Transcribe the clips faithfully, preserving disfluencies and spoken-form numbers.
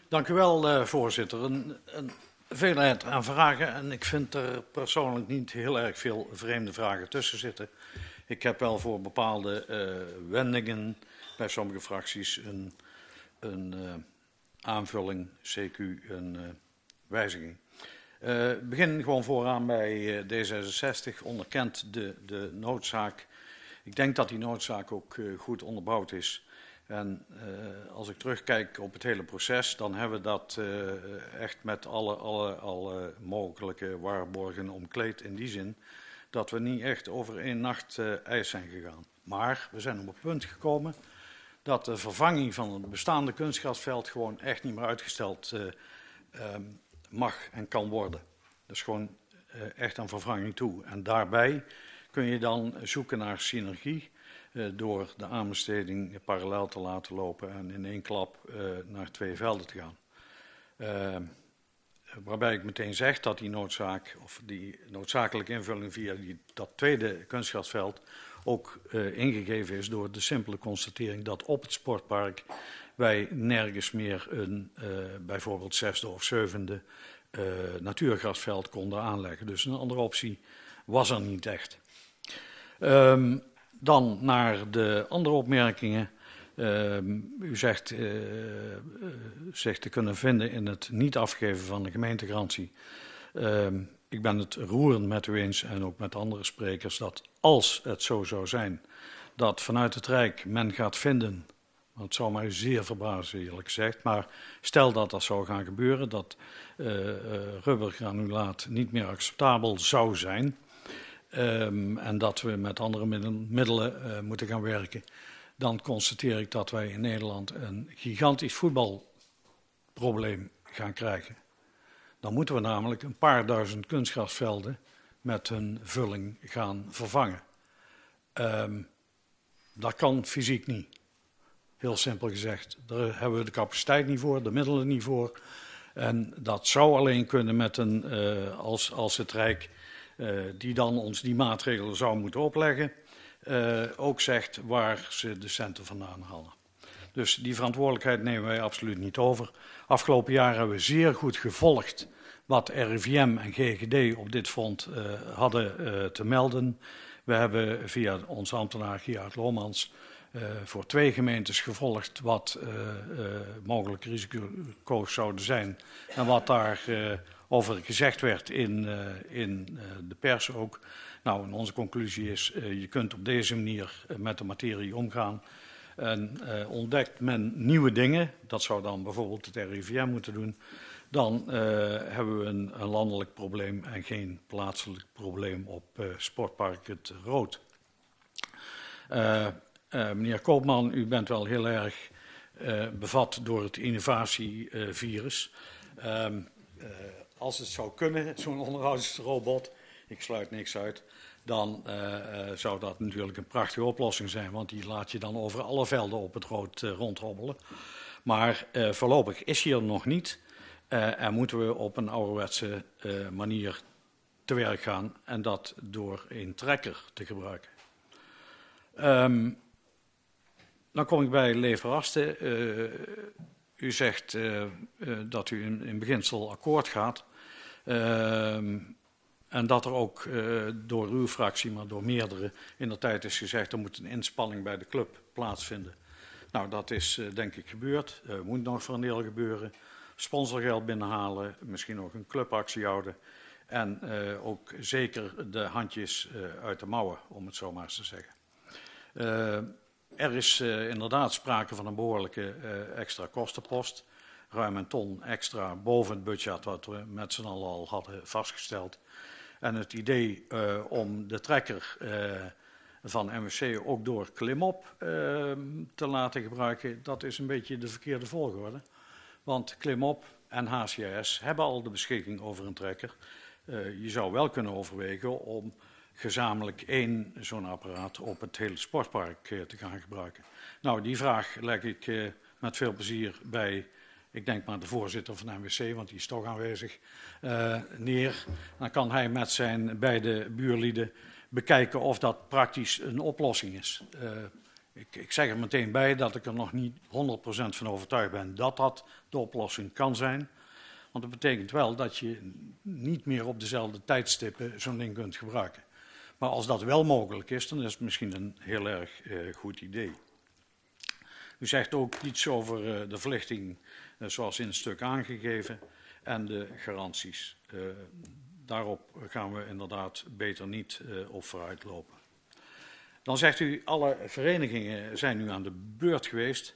Dank u wel, uh, voorzitter. Een, een veelheid aan vragen en ik vind er persoonlijk niet heel erg veel vreemde vragen tussen zitten. Ik heb wel voor bepaalde uh, wendingen bij sommige fracties een, een uh, aanvulling, C Q, een uh, wijziging. Uh, begin gewoon vooraan bij uh, D zesenzestig, onderkent de, de noodzaak. Ik denk dat die noodzaak ook uh, goed onderbouwd is. En uh, als ik terugkijk op het hele proces, dan hebben we dat uh, echt met alle, alle, alle mogelijke waarborgen omkleed in die zin dat we niet echt over één nacht uh, ijs zijn gegaan. Maar we zijn op het punt gekomen dat de vervanging van het bestaande kunstgrasveld gewoon echt niet meer uitgesteld uh, um, mag en kan worden. Dat is gewoon uh, echt aan vervanging toe. En daarbij kun je dan zoeken naar synergie uh, door de aanbesteding parallel te laten lopen en in één klap uh, naar twee velden te gaan. Uh, waarbij ik meteen zeg dat die noodzaak, of die noodzakelijke invulling via die, dat tweede kunstgrasveld ook uh, ingegeven is door de simpele constatering dat op het sportpark wij nergens meer een uh, bijvoorbeeld zesde of zevende uh, natuurgrasveld konden aanleggen. Dus een andere optie was er niet echt. Um, dan naar de andere opmerkingen. Uh, u zegt uh, uh, zich te kunnen vinden in het niet afgeven van de gemeentegarantie. Uh, ik ben het roerend met u eens en ook met andere sprekers dat als het zo zou zijn dat vanuit het Rijk men gaat vinden, want het zou mij zeer verbazen eerlijk gezegd, maar stel dat dat zou gaan gebeuren, dat uh, uh, rubbergranulaat niet meer acceptabel zou zijn um, en dat we met andere middelen, middelen uh, moeten gaan werken, dan constateer ik dat wij in Nederland een gigantisch voetbalprobleem gaan krijgen. Dan moeten we namelijk een paar duizend kunstgrasvelden met hun vulling gaan vervangen. Um, dat kan fysiek niet. Heel simpel gezegd. Daar hebben we de capaciteit niet voor, de middelen niet voor. En dat zou alleen kunnen met een, uh, als, als het Rijk, uh, die dan ons die maatregelen zou moeten opleggen, Uh, ook zegt waar ze de centen vandaan halen. Dus die verantwoordelijkheid nemen wij absoluut niet over. Afgelopen jaar hebben we zeer goed gevolgd wat R I V M en G G D op dit front uh, hadden uh, te melden. We hebben via onze ambtenaar Gerard Lomans uh, voor twee gemeentes gevolgd wat uh, uh, mogelijke risico's zouden zijn en wat daar uh, over gezegd werd in, uh, in uh, de pers ook. Nou, en onze conclusie is, uh, je kunt op deze manier uh, met de materie omgaan. En uh, ontdekt men nieuwe dingen, dat zou dan bijvoorbeeld het R I V M moeten doen, dan uh, hebben we een, een landelijk probleem en geen plaatselijk probleem op uh, Sportpark Het Rood. Uh, uh, meneer Koopman, u bent wel heel erg uh, bevat door het innovatievirus. Uh, uh, als het zou kunnen, zo'n onderhoudsrobot, ik sluit niks uit, dan uh, uh, zou dat natuurlijk een prachtige oplossing zijn, want die laat je dan over alle velden op het rood uh, rondhobbelen. Maar uh, voorlopig is hij er nog niet uh, en moeten we op een ouderwetse uh, manier te werk gaan en dat door een trekker te gebruiken. Um, dan kom ik bij Leveraste. Uh, u zegt uh, uh, dat u in, in beginsel akkoord gaat. Uh, En dat er ook uh, door uw fractie, maar door meerdere, in de tijd is gezegd, er moet een inspanning bij de club plaatsvinden. Nou, dat is uh, denk ik gebeurd. Er uh, moet nog voor een deel gebeuren. Sponsorgeld binnenhalen, misschien ook een clubactie houden. En uh, ook zeker de handjes uh, uit de mouwen, om het zo maar eens te zeggen. Uh, er is uh, inderdaad sprake van een behoorlijke uh, extra kostenpost. Ruim een ton extra boven het budget wat we met z'n allen al hadden vastgesteld. En het idee uh, om de trekker uh, van M F C ook door Klimop uh, te laten gebruiken, dat is een beetje de verkeerde volgorde. Want Klimop en H C S hebben al de beschikking over een trekker. Uh, je zou wel kunnen overwegen om gezamenlijk één zo'n apparaat op het hele sportpark uh, te gaan gebruiken. Nou, die vraag leg ik uh, met veel plezier bij, ik denk maar de voorzitter van M W C, want die is toch aanwezig, uh, neer. Dan kan hij met zijn beide buurlieden bekijken of dat praktisch een oplossing is. Uh, Ik, ik zeg er meteen bij dat ik er nog niet honderd procent van overtuigd ben dat dat de oplossing kan zijn. Want dat betekent wel dat je niet meer op dezelfde tijdstippen zo'n ding kunt gebruiken. Maar als dat wel mogelijk is, dan is het misschien een heel erg uh, goed idee. U zegt ook iets over uh, de verlichting uh, zoals in het stuk aangegeven en de garanties. Uh, daarop gaan we inderdaad beter niet uh, op vooruit lopen. Dan zegt u, alle verenigingen zijn nu aan de beurt geweest.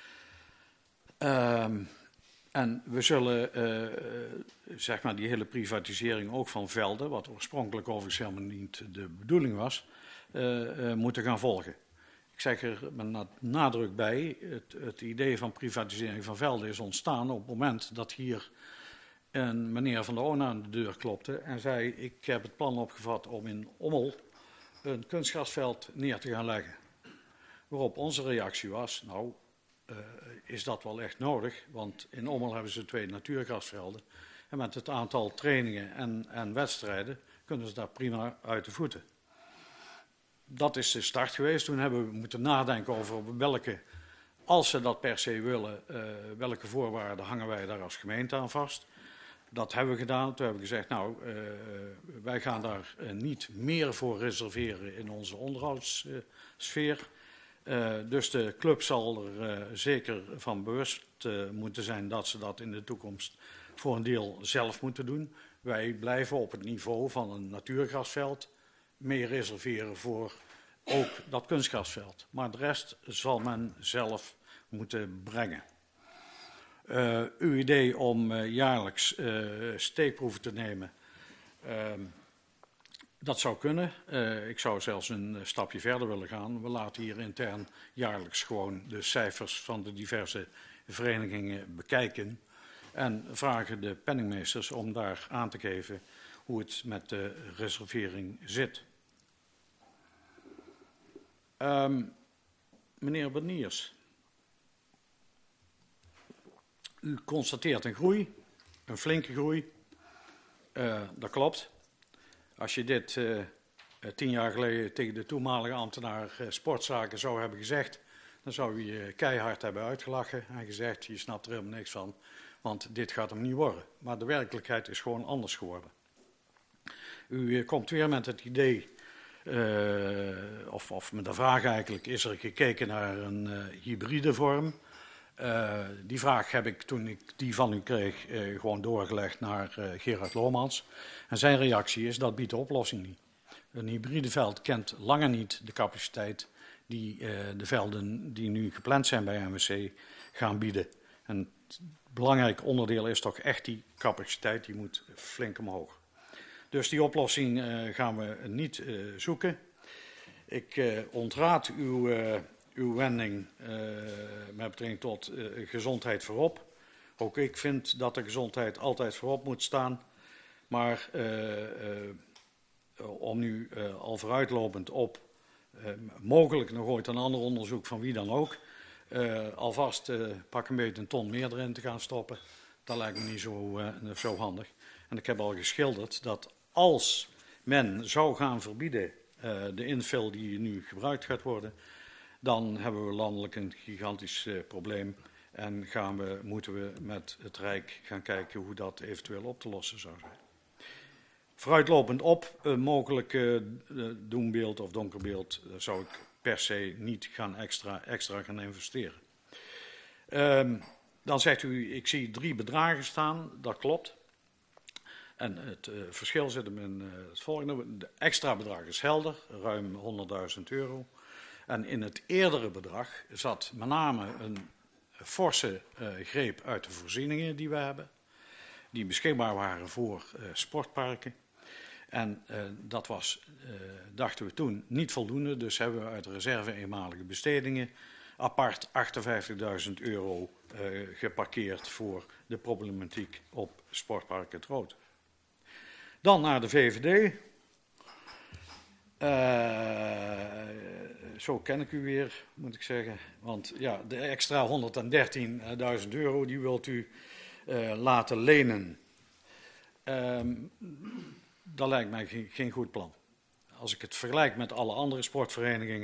Uh, en we zullen uh, zeg maar die hele privatisering ook van velden, wat oorspronkelijk overigens helemaal niet de bedoeling was, uh, uh, moeten gaan volgen. Ik zeg er met nadruk bij, het, het idee van privatisering van velden is ontstaan op het moment dat hier een meneer van de O N A aan de deur klopte en zei, ik heb het plan opgevat om in Ommel een kunstgrasveld neer te gaan leggen. Waarop onze reactie was, nou, uh, is dat wel echt nodig? Want in Ommel hebben ze twee natuurgrasvelden. En met het aantal trainingen en, en wedstrijden kunnen ze daar prima uit de voeten. Dat is de start geweest. Toen hebben we moeten nadenken over welke, als ze dat per se willen, uh, welke voorwaarden hangen wij daar als gemeente aan vast. Dat hebben we gedaan. Toen hebben we gezegd, nou, uh, wij gaan daar uh, niet meer voor reserveren in onze onderhoudssfeer. Uh, dus de club zal er uh, zeker van bewust uh, moeten zijn dat ze dat in de toekomst voor een deel zelf moeten doen. Wij blijven op het niveau van een natuurgrasveld meer reserveren voor ook dat kunstgrasveld. Maar de rest zal men zelf moeten brengen. Uh, uw idee om uh, jaarlijks uh, steekproeven te nemen, uh, dat zou kunnen. Uh, ik zou zelfs een stapje verder willen gaan. We laten hier intern jaarlijks gewoon de cijfers van de diverse verenigingen bekijken. En vragen de penningmeesters om daar aan te geven hoe het met de reservering zit. Um, meneer Beniers. U constateert een groei, een flinke groei. Uh, dat klopt. Als je dit uh, tien jaar geleden tegen de toenmalige ambtenaar uh, sportzaken zou hebben gezegd, dan zou u je keihard hebben uitgelachen en gezegd, je snapt er helemaal niks van, want dit gaat hem niet worden. Maar de werkelijkheid is gewoon anders geworden. U uh, komt weer met het idee, uh, of, of met de vraag eigenlijk, is er gekeken naar een uh, hybride vorm? Uh, die vraag heb ik toen ik die van u kreeg uh, gewoon doorgelegd naar uh, Gerard Lohmans. En zijn reactie is dat biedt de oplossing niet. Een hybride veld kent lange niet de capaciteit die uh, de velden die nu gepland zijn bij M W C gaan bieden. En het belangrijk onderdeel is toch echt die capaciteit, die moet flink omhoog. Dus die oplossing uh, gaan we niet uh, zoeken. Ik uh, ontraad uw... Uh, Uw wending uh, met betrekking tot uh, gezondheid voorop. Ook ik vind dat de gezondheid altijd voorop moet staan. Maar uh, uh, om nu uh, al vooruitlopend op uh, mogelijk nog ooit een ander onderzoek van wie dan ook, uh, alvast uh, pak een beetje een ton meer erin te gaan stoppen, dat lijkt me niet zo, uh, zo handig. En ik heb al geschilderd dat als men zou gaan verbieden uh, de infill die nu gebruikt gaat worden, dan hebben we landelijk een gigantisch uh, probleem en gaan we, moeten we met het Rijk gaan kijken hoe dat eventueel op te lossen zou zijn. Vooruitlopend op een mogelijk uh, doembeeld of donkerbeeld uh, zou ik per se niet gaan extra, extra gaan investeren. Uh, dan zegt u, ik zie drie bedragen staan, dat klopt. En het uh, verschil zit hem in uh, het volgende. De extra bedrag is helder, ruim honderdduizend euro. En in het eerdere bedrag zat met name een forse uh, greep uit de voorzieningen die we hebben, die beschikbaar waren voor uh, sportparken. En uh, dat was, uh, dachten we toen, niet voldoende, dus hebben we uit de reserve eenmalige bestedingen apart achtenvijftigduizend euro uh, geparkeerd voor de problematiek op Sportpark Het Rood. Dan naar de V V D. Uh, zo ken ik u weer, moet ik zeggen. Want ja, de extra honderddertienduizend euro, die wilt u uh, laten lenen. Um, dat lijkt mij geen, geen goed plan. Als ik het vergelijk met alle andere sportverenigingen,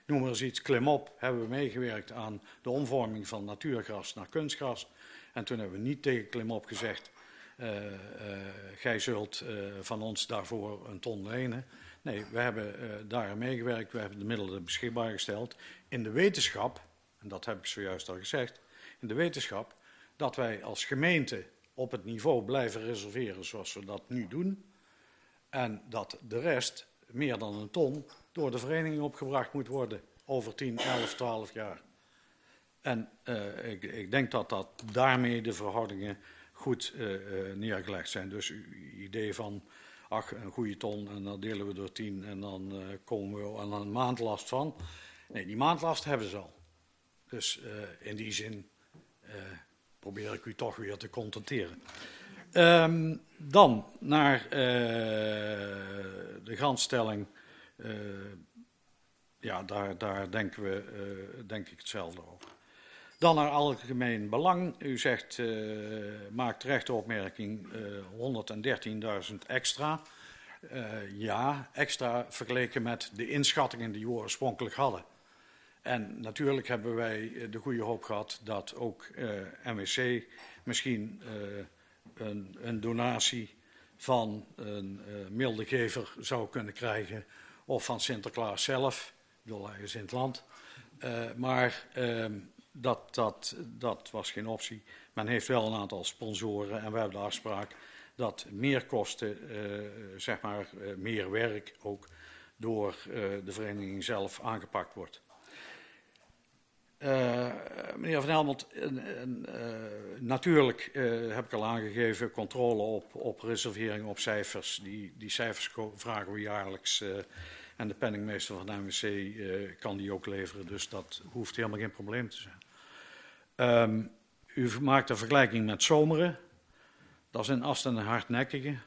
noem maar eens iets, Klimop, hebben we meegewerkt aan de omvorming van natuurgras naar kunstgras. En toen hebben we niet tegen Klimop gezegd, uh, uh, gij zult uh, van ons daarvoor een ton lenen. Nee, we hebben uh, daar meegewerkt, we hebben de middelen beschikbaar gesteld. In de wetenschap, en dat heb ik zojuist al gezegd, in de wetenschap dat wij als gemeente op het niveau blijven reserveren zoals we dat nu doen. En dat de rest, meer dan een ton, door de vereniging opgebracht moet worden over tien, elf, twaalf jaar. En uh, ik, ik denk dat, dat daarmee de verhoudingen goed uh, uh, neergelegd zijn. Dus uw idee van, ach, een goede ton en dan delen we door tien en dan uh, komen we aan een maandlast van. Nee, die maandlast hebben ze al. Dus uh, in die zin uh, probeer ik u toch weer te contenteren. Um, dan naar uh, de grondstelling. Uh, ja, daar, daar denken we uh, denk ik hetzelfde over. Dan naar algemeen belang. U zegt, uh, maakt terecht de opmerking uh, honderddertienduizend extra. Uh, ja, extra vergeleken met de inschattingen die we oorspronkelijk hadden. En natuurlijk hebben wij de goede hoop gehad dat ook uh, M W C misschien uh, een, een donatie van een uh, milde gever zou kunnen krijgen. Of van Sinterklaas zelf, ik bedoel hij is in het land. Uh, maar uh, dat, dat, dat was geen optie. Men heeft wel een aantal sponsoren en we hebben de afspraak dat meer kosten, uh, zeg maar uh, meer werk ook door uh, de vereniging zelf aangepakt wordt. Uh, meneer Van Helmont, uh, uh, natuurlijk uh, heb ik al aangegeven, controle op, op reservering, op cijfers. Die, die cijfers vragen we jaarlijks uh, en de penningmeester van de M W C uh, kan die ook leveren, dus dat hoeft helemaal geen probleem te zijn. Um, u maakt een vergelijking met Zomeren, dat is in Asten een hardnekkige.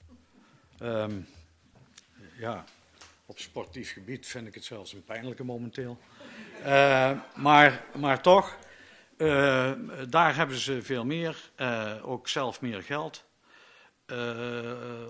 Um, ja, op sportief gebied vind ik het zelfs een pijnlijke momenteel. Uh, maar, maar toch, uh, daar hebben ze veel meer, uh, ook zelf meer geld. Uh,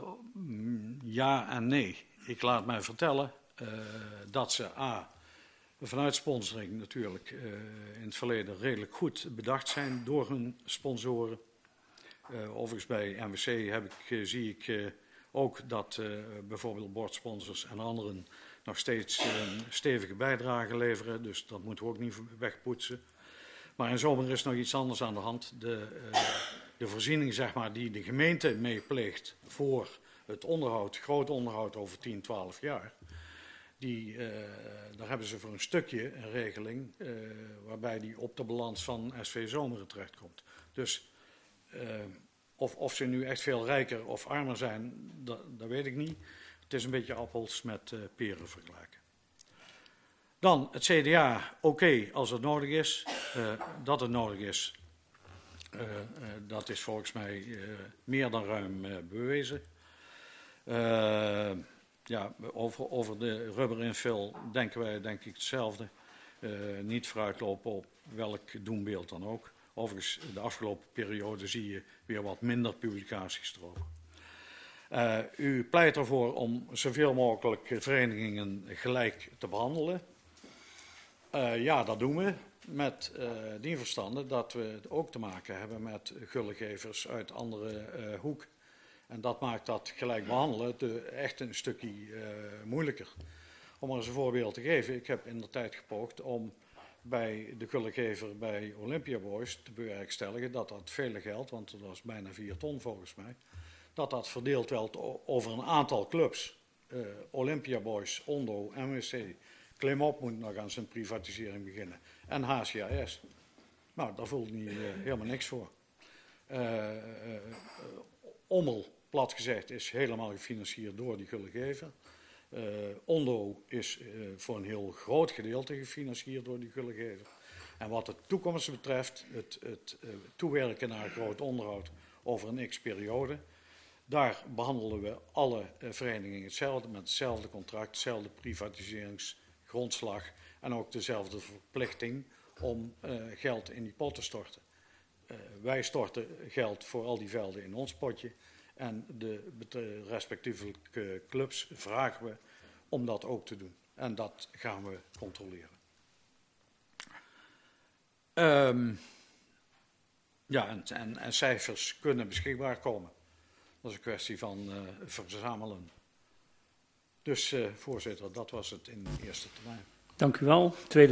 ja en nee. Ik laat mij vertellen uh, dat ze a, vanuit sponsoring natuurlijk uh, in het verleden redelijk goed bedacht zijn door hun sponsoren. Uh, overigens bij M W C heb ik, uh, zie ik uh, ook dat uh, bijvoorbeeld bordsponsors en anderen nog steeds een stevige bijdrage leveren, dus dat moeten we ook niet wegpoetsen. Maar in zomer is nog iets anders aan de hand. De, uh, de voorziening zeg maar, die de gemeente meepleegt voor het onderhoud, groot onderhoud over tien, twaalf jaar, die, uh, daar hebben ze voor een stukje een regeling uh, waarbij die op de balans van S V Zomeren terechtkomt. Dus uh, of, of ze nu echt veel rijker of armer zijn, dat, dat weet ik niet. Het is een beetje appels met uh, peren vergelijken. Dan het C D A, oké okay, als het nodig is. Uh, dat het nodig is, uh, uh, dat is volgens mij uh, meer dan ruim uh, bewezen. Uh, ja, over, over de rubberinfill denken wij denk ik hetzelfde. Uh, niet vooruitlopen op welk doenbeeld dan ook. Overigens, de afgelopen periode zie je weer wat minder publicaties erover. Uh, u pleit ervoor om zoveel mogelijk verenigingen gelijk te behandelen. Uh, ja, dat doen we. Met uh, die verstande dat we ook te maken hebben met gullegevers uit andere uh, hoek. En dat maakt dat gelijk behandelen de, echt een stukje uh, moeilijker. Om er eens een voorbeeld te geven. Ik heb in de tijd gepoogd om bij de gullegever bij Olympia Boys te bewerkstelligen dat dat vele geld, want dat was bijna vier ton volgens mij, dat dat verdeeld werd over een aantal clubs. Uh, Olympia Boys, Ondo, M W C, Klimop moet nog aan zijn privatisering beginnen. En H C A S. Nou, daar voelt niet uh, helemaal niks voor. Uh, uh, uh, Ommel, plat gezegd, is helemaal gefinancierd door die gullegever. Uh, Ondo is uh, voor een heel groot gedeelte gefinancierd door die gullegever. En wat de toekomst betreft, het, het uh, toewerken naar groot onderhoud over een x-periode, daar behandelen we alle uh, verenigingen hetzelfde, met hetzelfde contract, hetzelfde privatiseringsgrondslag en ook dezelfde verplichting om uh, geld in die pot te storten. Uh, wij storten geld voor al die velden in ons potje en de respectievelijke clubs vragen we om dat ook te doen. En dat gaan we controleren. Um, ja, en, en, en cijfers kunnen beschikbaar komen. Dat is een kwestie van uh, verzamelen. Dus uh, voorzitter, dat was het in de eerste termijn. Dank u wel. Tweede